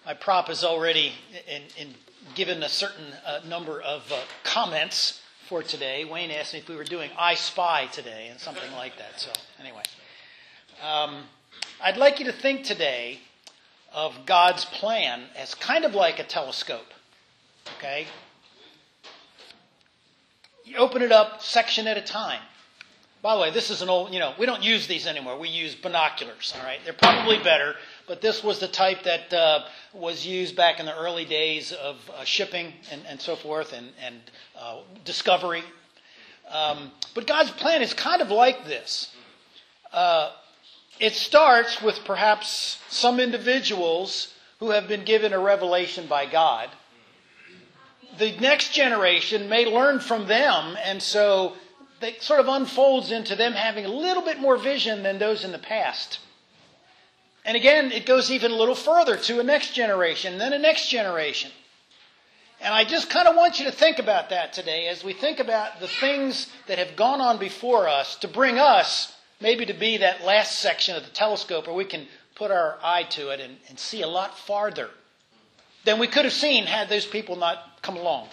prop has already given a certain number of comments for today. Wayne asked me if we were doing I Spy today and something like that. So anyway, I'd like you to think today of God's plan as kind of like a telescope. Okay? You open it up section at a time. By the way, this is an old, we don't use these anymore. We use binoculars, all right? They're probably better, but this was the type that was used back in the early days of shipping and so forth and discovery. But God's plan is kind of like this. It starts with perhaps some individuals who have been given a revelation by God. The next generation may learn from them, and so it sort of unfolds into them having a little bit more vision than those in the past. And again, it goes even a little further to a next generation, then a next generation. And I just kind of want you to think about that today as we think about the things that have gone on before us to bring us maybe to be that last section of the telescope where we can put our eye to it and see a lot farther than we could have seen had those people not come along.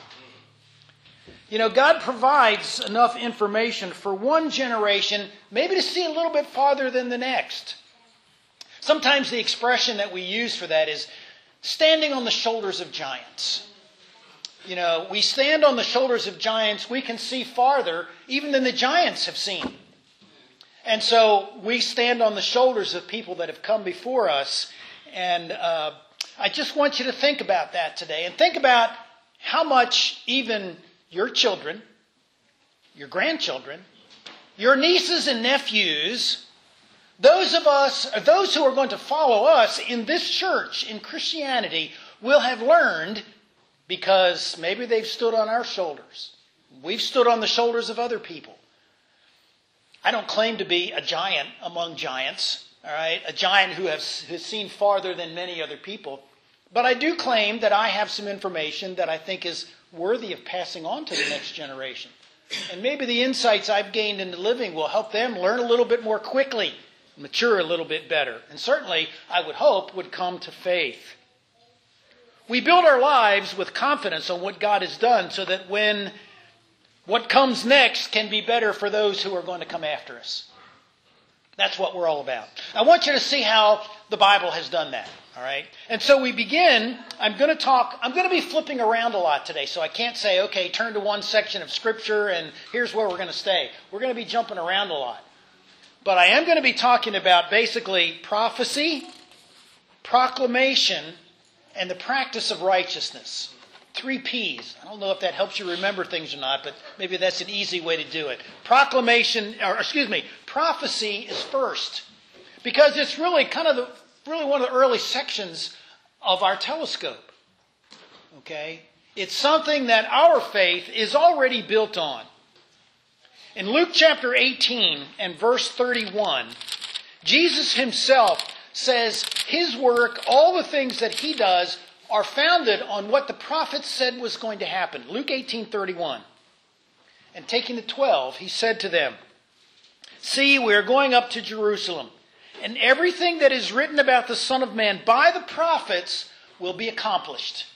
God provides enough information for one generation maybe to see a little bit farther than the next. Sometimes the expression that we use for that is standing on the shoulders of giants. We stand on the shoulders of giants, we can see farther even than the giants have seen. And so we stand on the shoulders of people that have come before us. And I just want you to think about that today. And think about how much even your children, your grandchildren, your nieces and nephews, those who are going to follow us in this church, in Christianity, will have learned because maybe they've stood on our shoulders. We've stood on the shoulders of other people. I don't claim to be a giant among giants, all right? A giant who has seen farther than many other people. But I do claim that I have some information that I think is worthy of passing on to the next generation. And maybe the insights I've gained in the living will help them learn a little bit more quickly, mature a little bit better, and certainly, I would hope, would come to faith. We build our lives with confidence on what God has done so that when what comes next can be better for those who are going to come after us. That's what we're all about. I want you to see how the Bible has done that. All right. And so we begin. I'm going to be flipping around a lot today. So I can't say, okay, turn to one section of Scripture and here's where we're going to stay. We're going to be jumping around a lot. But I am going to be talking about basically prophecy, proclamation, and the practice of righteousness. 3 P's. I don't know if that helps you remember things or not, but maybe that's an easy way to do it. Prophecy is first. Because it's really one of the early sections of our telescope. Okay? It's something that our faith is already built on. In Luke chapter 18 and verse 31, Jesus himself says his work, all the things that he does, are founded on what the prophets said was going to happen. Luke 18:31. And taking the 12, he said to them, "See, we are going up to Jerusalem, and everything that is written about the Son of Man by the prophets will be accomplished."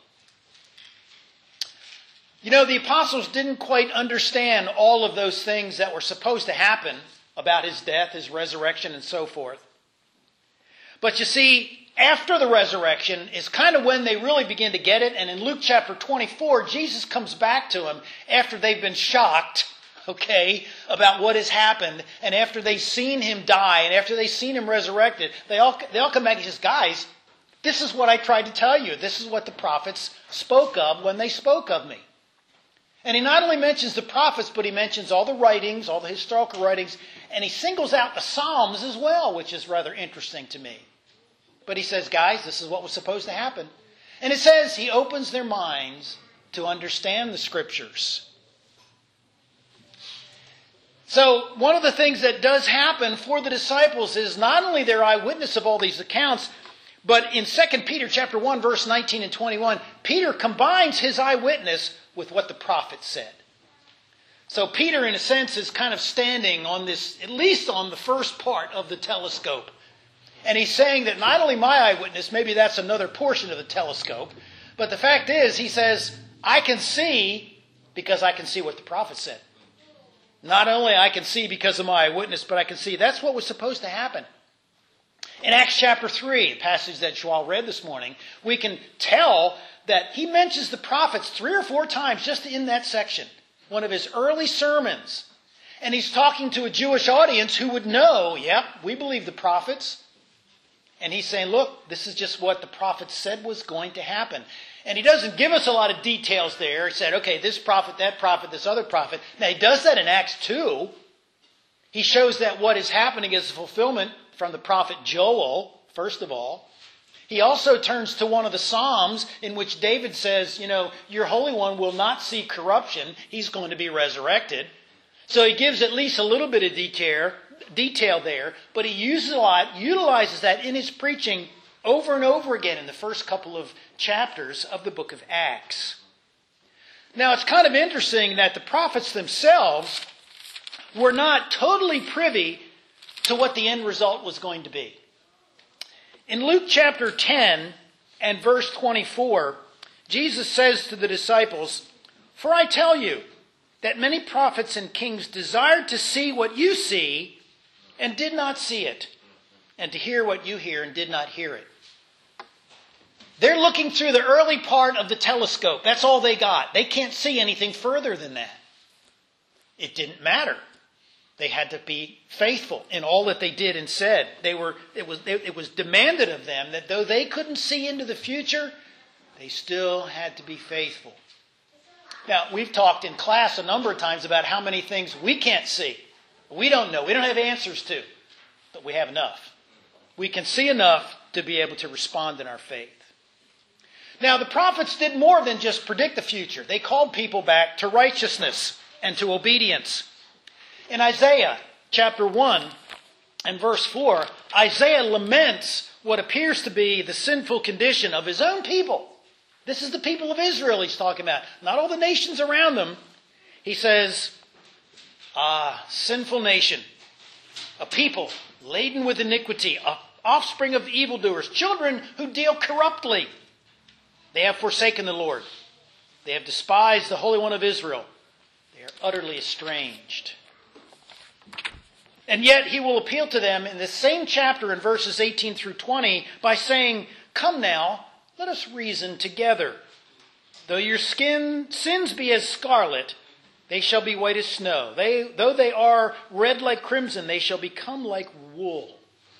The apostles didn't quite understand all of those things that were supposed to happen about his death, his resurrection, and so forth. But you see, after the resurrection is kind of when they really begin to get it. And in Luke chapter 24, Jesus comes back to them after they've been shocked, about what has happened. And after they've seen him die and after they've seen him resurrected, they all come back and says, "Guys, this is what I tried to tell you. This is what the prophets spoke of when they spoke of me." And he not only mentions the prophets, but he mentions all the writings, all the historical writings, and he singles out the Psalms as well, which is rather interesting to me. But he says, guys, this is what was supposed to happen. And it says he opens their minds to understand the Scriptures. So one of the things that does happen for the disciples is not only they're eyewitness of all these accounts, but in 2 Peter chapter 1, verse 19 and 21, Peter combines his eyewitness with what the prophet said. So Peter, in a sense, is kind of standing on this, at least on the first part of the telescope. And he's saying that not only my eyewitness, maybe that's another portion of the telescope, but the fact is, he says, I can see because I can see what the prophet said. Not only I can see because of my eyewitness, but I can see. That's what was supposed to happen. In Acts chapter 3, the passage that Joel read this morning, we can tell that he mentions the prophets 3 or 4 times just in that section. One of his early sermons. And he's talking to a Jewish audience who would know, yep, we believe the prophets. And he's saying, look, this is just what the prophets said was going to happen. And he doesn't give us a lot of details there. He said, okay, this prophet, this other prophet. Now, he does that in Acts 2. He shows that what is happening is a fulfillment from the prophet Joel, first of all. He also turns to one of the Psalms in which David says, your Holy One will not see corruption. He's going to be resurrected. So he gives at least a little bit of detail there, but he utilizes that in his preaching over and over again in the first couple of chapters of the book of Acts. Now, it's kind of interesting that the prophets themselves were not totally privy to what the end result was going to be. In Luke chapter 10 and verse 24, Jesus says to the disciples, "For I tell you that many prophets and kings desired to see what you see and did not see it, and to hear what you hear and did not hear it." They're looking through the early part of the telescope. That's all they got. They can't see anything further than that. It didn't matter. They had to be faithful in all that they did and said. It was demanded of them that though they couldn't see into the future, they still had to be faithful. Now, we've talked in class a number of times about how many things we can't see. We don't know. We don't have answers to. But we have enough. We can see enough to be able to respond in our faith. Now, the prophets did more than just predict the future. They called people back to righteousness and to obedience. In Isaiah chapter 1 and verse 4, Isaiah laments what appears to be the sinful condition of his own people. This is the people of Israel he's talking about, not all the nations around them. He says, sinful nation, a people laden with iniquity, a offspring of evildoers, children who deal corruptly. They have forsaken the Lord. They have despised the Holy One of Israel. They are utterly estranged. And yet he will appeal to them in the same chapter in verses 18 through 20 by saying, "Come now, let us reason together. Though your sins be as scarlet, they shall be white as snow. Though they are red like crimson, they shall become like wool.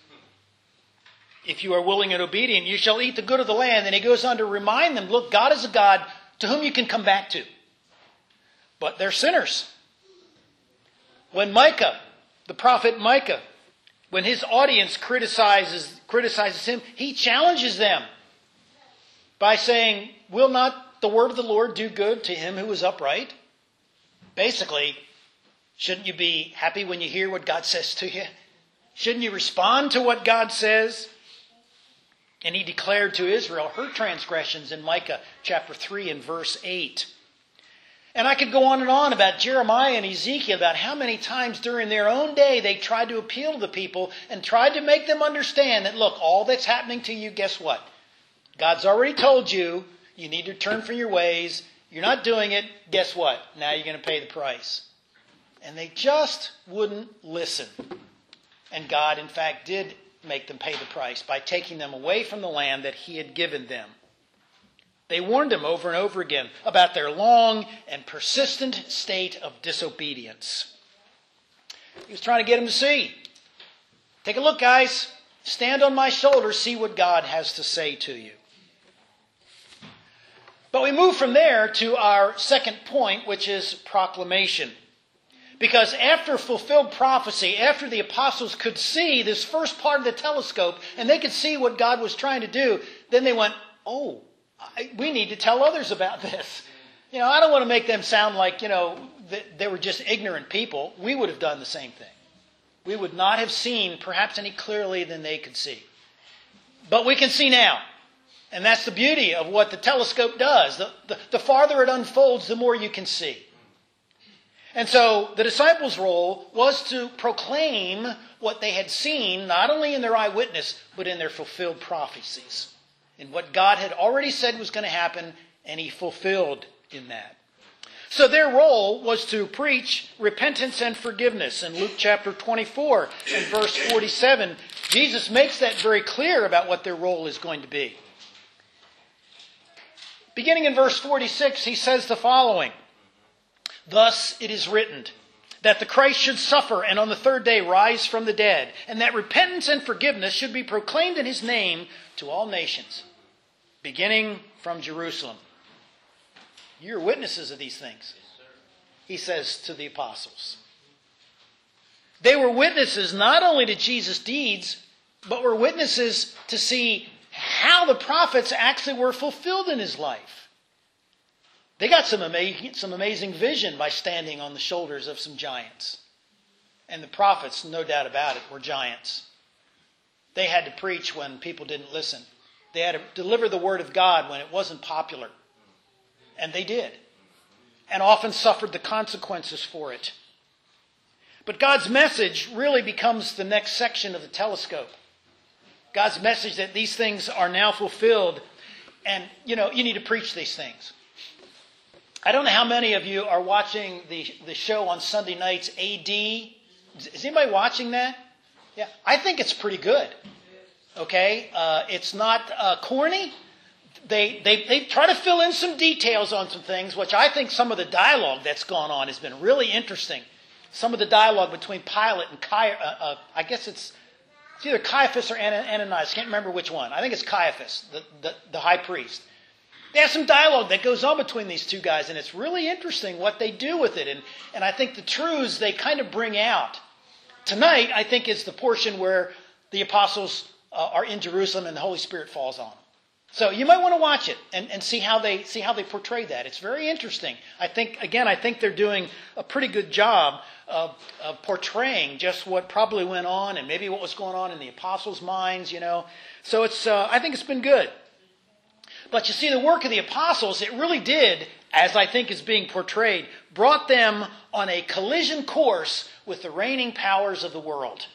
If you are willing and obedient, you shall eat the good of the land." And he goes on to remind them, look, God is a God to whom you can come back to. But they're sinners. When Micah, the prophet Micah, when his audience criticizes him, he challenges them by saying, "Will not the word of the Lord do good to him who is upright?" Basically, shouldn't you be happy when you hear what God says to you? Shouldn't you respond to what God says? And he declared to Israel her transgressions in Micah chapter 3 and verse 8. And I could go on and on about Jeremiah and Ezekiel, about how many times during their own day they tried to appeal to the people and tried to make them understand that, look, all that's happening to you, guess what? God's already told you, you need to turn from your ways. You're not doing it. Guess what? Now you're going to pay the price. And they just wouldn't listen. And God, in fact, did make them pay the price by taking them away from the land that he had given them. They warned him over and over again about their long and persistent state of disobedience. He was trying to get them to see. Take a look, guys. Stand on my shoulders, see what God has to say to you. But we move from there to our second point, which is proclamation. Because after fulfilled prophecy, after the apostles could see this first part of the telescope, and they could see what God was trying to do, then they went, we need to tell others about this. I don't want to make them sound like, they were just ignorant people. We would have done the same thing. We would not have seen perhaps any clearly than they could see. But we can see now. And that's the beauty of what the telescope does. The farther it unfolds, the more you can see. And so the disciples' role was to proclaim what they had seen, not only in their eyewitness, but in their fulfilled prophecies. In what God had already said was going to happen, and he fulfilled in that. So their role was to preach repentance and forgiveness. In Luke chapter 24 and verse 47, Jesus makes that very clear about what their role is going to be. Beginning in verse 46, he says the following: "Thus it is written, that the Christ should suffer and on the third day rise from the dead, and that repentance and forgiveness should be proclaimed in his name to all nations, beginning from Jerusalem." You're witnesses of these things, he says to the apostles. They were witnesses not only to Jesus' deeds, but were witnesses to see how the prophets actually were fulfilled in his life. They got some amazing vision by standing on the shoulders of some giants. And the prophets, no doubt about it, were giants. They had to preach when people didn't listen. They had to deliver the word of God when it wasn't popular. And they did. And often suffered the consequences for it. But God's message really becomes the next section of the telescope. God's message that these things are now fulfilled. And, you need to preach these things. I don't know how many of you are watching the show on Sunday nights, AD. Is anybody watching that? Yeah, I think it's pretty good. Okay? It's not corny. They try to fill in some details on some things, which I think some of the dialogue that's gone on has been really interesting. Some of the dialogue between Pilate and I guess it's either Caiaphas or Ananias. I can't remember which one. I think it's Caiaphas, the high priest. They have some dialogue that goes on between these two guys, and it's really interesting what they do with it. And I think the truths they kind of bring out. Tonight, I think, is the portion where the apostles are in Jerusalem and the Holy Spirit falls on them. So you might want to watch it and see how they portray that. It's very interesting. I think they're doing a pretty good job of portraying just what probably went on and maybe what was going on in the apostles' minds, So I think it's been good. But you see, the work of the apostles, it really did, as I think is being portrayed, brought them on a collision course with the reigning powers of the world.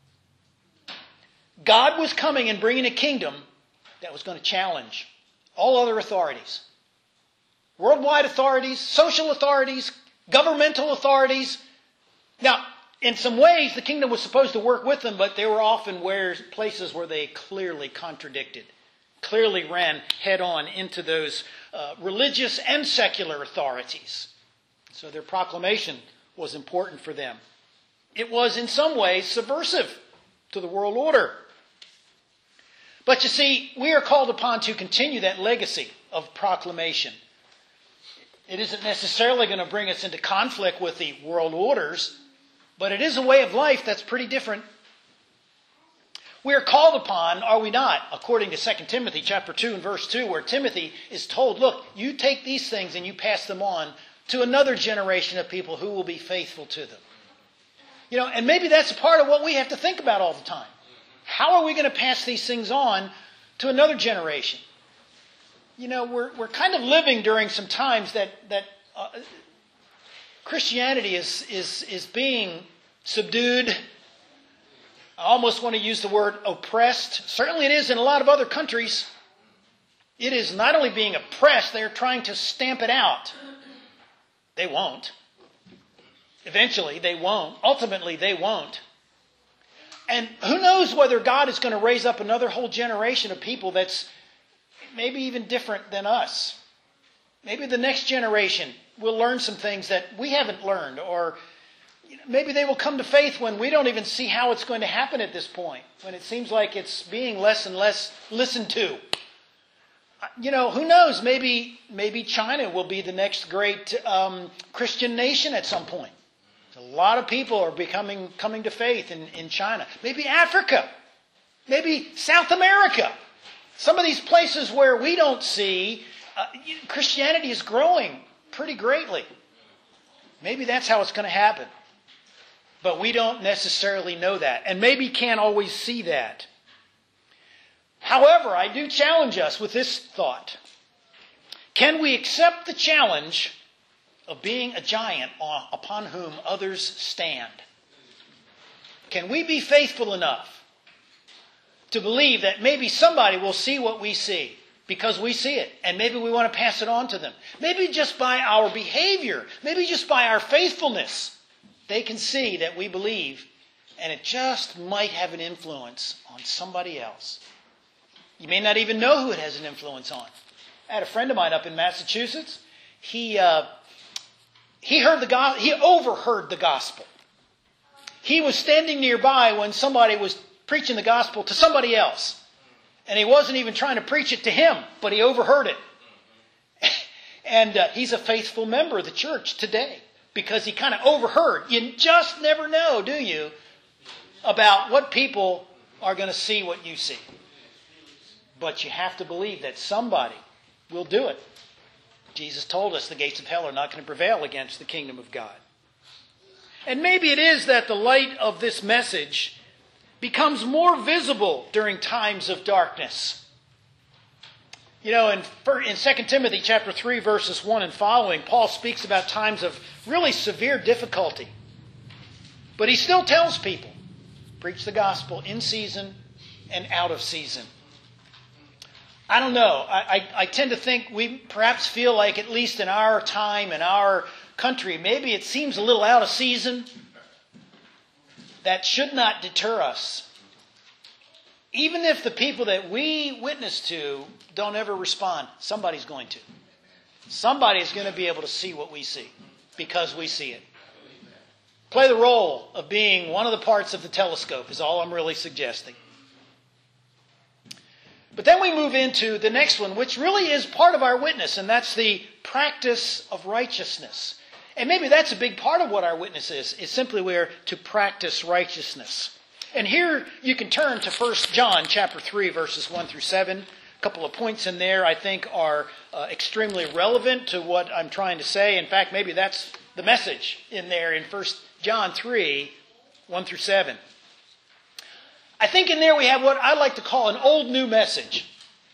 God was coming and bringing a kingdom that was going to challenge all other authorities. Worldwide authorities, social authorities, governmental authorities. Now, in some ways, the kingdom was supposed to work with them, but they were often places where they clearly contradicted, clearly ran head-on into those religious and secular authorities. So their proclamation was important for them. It was, in some ways, subversive to the world order. But you see, we are called upon to continue that legacy of proclamation. It isn't necessarily going to bring us into conflict with the world orders, but it is a way of life that's pretty different. We are called upon, are we not, according to 2 Timothy chapter 2 and verse 2, where Timothy is told, look, you take these things and you pass them on to another generation of people who will be faithful to them. And maybe that's a part of what we have to think about all the time. How are we going to pass these things on to another generation? We're kind of living during some times that Christianity is being subdued. I almost want to use the word oppressed. Certainly it is in a lot of other countries. It is not only being oppressed, they're trying to stamp it out. They won't. Eventually they won't. Ultimately they won't. And who knows whether God is going to raise up another whole generation of people that's maybe even different than us. Maybe the next generation will learn some things that we haven't learned, or maybe they will come to faith when we don't even see how it's going to happen at this point, when it seems like it's being less and less listened to. Who knows? Maybe China will be the next great Christian nation at some point. A lot of people are coming to faith in China. Maybe Africa. Maybe South America. Some of these places where we don't see Christianity is growing pretty greatly. Maybe that's how it's going to happen. But we don't necessarily know that. And maybe can't always see that. However, I do challenge us with this thought. Can we accept the challenge of being a giant upon whom others stand. Can we be faithful enough to believe that maybe somebody will see what we see because we see it, and maybe we want to pass it on to them? Maybe just by our behavior, maybe just by our faithfulness, they can see that we believe, and it just might have an influence on somebody else. You may not even know who it has an influence on. I had a friend of mine up in Massachusetts. He overheard the gospel. He was standing nearby when somebody was preaching the gospel to somebody else. And he wasn't even trying to preach it to him, but he overheard it. And he's a faithful member of the church today because he kind of overheard. You just never know, do you, about what people are going to see what you see. But you have to believe that somebody will do it. Jesus told us the gates of hell are not going to prevail against the kingdom of God. And maybe it is that the light of this message becomes more visible during times of darkness. You know, in 2 Timothy chapter 3, verses 1 and following, Paul speaks about times of really severe difficulty. But he still tells people, preach the gospel in season and out of season. I don't know. I tend to think we perhaps feel like, at least in our time, in our country, maybe it seems a little out of season. That should not deter us. Even if the people that we witness to don't ever respond, somebody's going to. Somebody's going to be able to see what we see because we see it. Play the role of being one of the parts of the telescope is all I'm really suggesting. But then we move into the next one, which really is part of our witness, and that's the practice of righteousness. And maybe that's a big part of what our witness is simply we're to practice righteousness. And here you can turn to 1 John chapter 3, verses 1 through 7. A couple of points in there I think are extremely relevant to what I'm trying to say. In fact, maybe that's the message in there in 1 John 3, 1 through 7. I think in there we have what I like to call an old new message.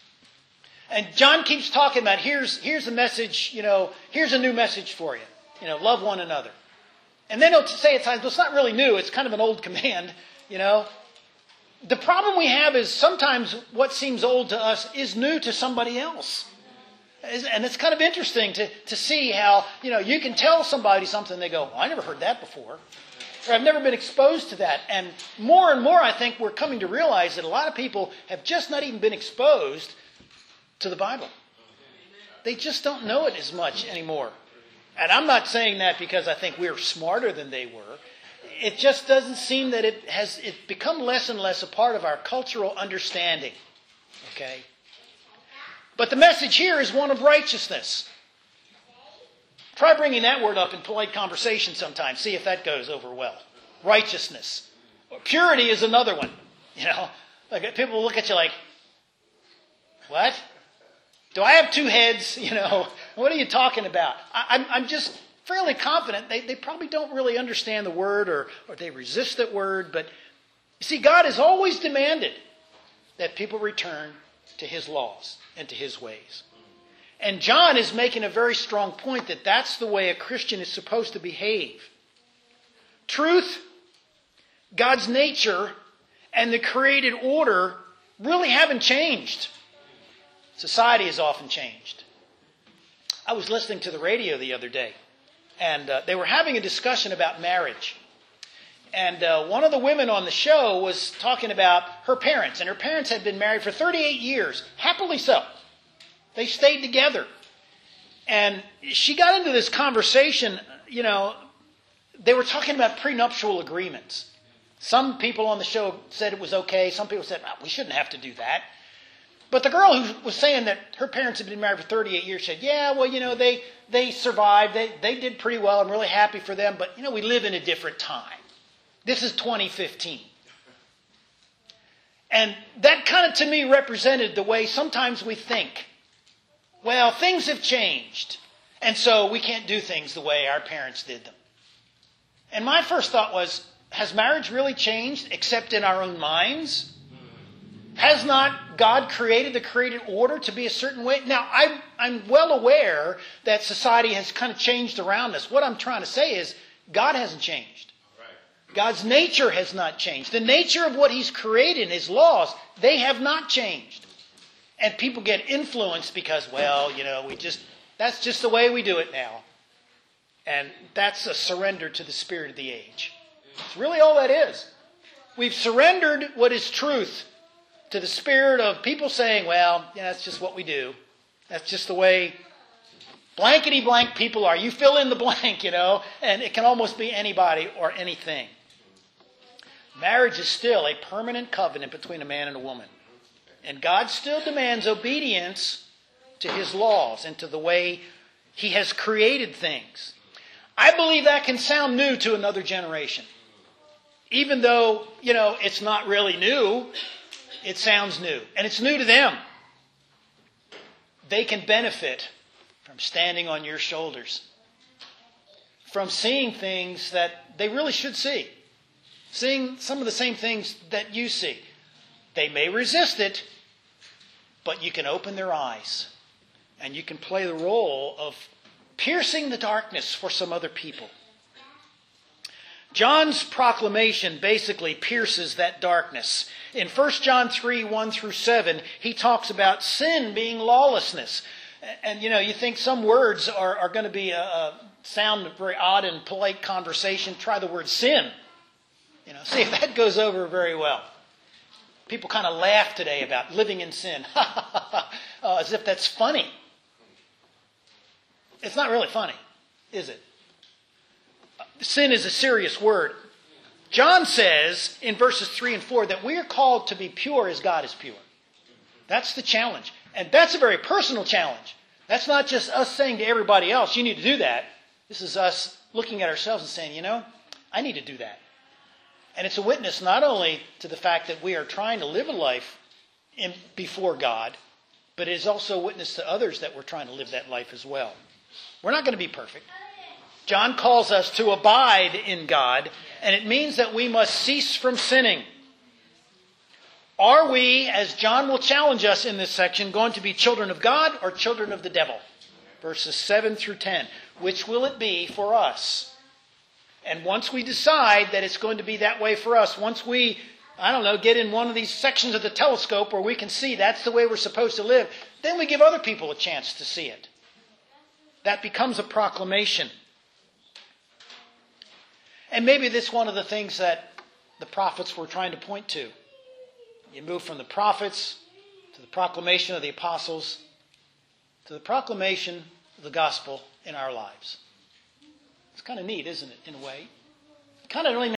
And John keeps talking about here's a message, here's a new message for you. Love one another. And then he'll say at times, well, it's not really new, it's kind of an old command, The problem we have is sometimes what seems old to us is new to somebody else. And it's kind of interesting to see how, you can tell somebody something, and they go, well, I never heard that before. Or I've never been exposed to that. And more, I think, we're coming to realize that a lot of people have just not even been exposed to the Bible. They just don't know it as much anymore. And I'm not saying that because I think we're smarter than they were. It just doesn't seem that it's become less and less a part of our cultural understanding. Okay? But the message here is one of righteousness. Try bringing that word up in polite conversation sometime. See if that goes over well. Righteousness. Purity is another one. Like people look at you like, what? Do I have two heads? What are you talking about? I'm just fairly confident they probably don't really understand the word or they resist that word. But you see, God has always demanded that people return to His laws and to His ways. And John is making a very strong point that that's the way a Christian is supposed to behave. Truth, God's nature, and the created order really haven't changed. Society has often changed. I was listening to the radio the other day, and they were having a discussion about marriage. And one of the women on the show was talking about her parents, and her parents had been married for 38 years, happily so. They stayed together. And she got into this conversation, they were talking about prenuptial agreements. Some people on the show said it was okay. Some people said, we shouldn't have to do that. But the girl who was saying that her parents had been married for 38 years said, they survived. They did pretty well. I'm really happy for them. But, we live in a different time. This is 2015. And that kind of, to me, represented the way sometimes we think. Well, things have changed, and so we can't do things the way our parents did them. And my first thought was, has marriage really changed except in our own minds? Has not God created the created order to be a certain way? Now, I'm well aware that society has kind of changed around us. What I'm trying to say is God hasn't changed. God's nature has not changed. The nature of what He's created, His laws, they have not changed. And people get influenced because, well, that's just the way we do it now. And that's a surrender to the spirit of the age. It's really all that is. We've surrendered what is truth to the spirit of people saying, well, that's just what we do. That's just the way blankety blank people are. You fill in the blank, and it can almost be anybody or anything. Marriage is still a permanent covenant between a man and a woman. And God still demands obedience to His laws and to the way He has created things. I believe that can sound new to another generation. Even though, it's not really new, it sounds new. And it's new to them. They can benefit from standing on your shoulders. From seeing things that they really should see. Seeing some of the same things that you see. They may resist it, but you can open their eyes. And you can play the role of piercing the darkness for some other people. John's proclamation basically pierces that darkness. In 1 John 3, 1 through 7, he talks about sin being lawlessness. And, you think some words are going to be sound very odd in polite conversation. Try the word sin. See if that goes over very well. People kind of laugh today about living in sin. As if that's funny. It's not really funny, is it? Sin is a serious word. John says in verses 3 and 4 that we are called to be pure as God is pure. That's the challenge. And that's a very personal challenge. That's not just us saying to everybody else, you need to do that. This is us looking at ourselves and saying, I need to do that. And it's a witness not only to the fact that we are trying to live a life before God, but it is also a witness to others that we're trying to live that life as well. We're not going to be perfect. John calls us to abide in God, and it means that we must cease from sinning. Are we, as John will challenge us in this section, going to be children of God or children of the devil? Verses 7 through 10. Which will it be for us? And once we decide that it's going to be that way for us, once we, get in one of these sections of the telescope where we can see that's the way we're supposed to live, then we give other people a chance to see it. That becomes a proclamation. And maybe this is one of the things that the prophets were trying to point to. You move from the prophets to the proclamation of the apostles to the proclamation of the gospel in our lives. It's kind of neat, isn't it, in a way? Kind of really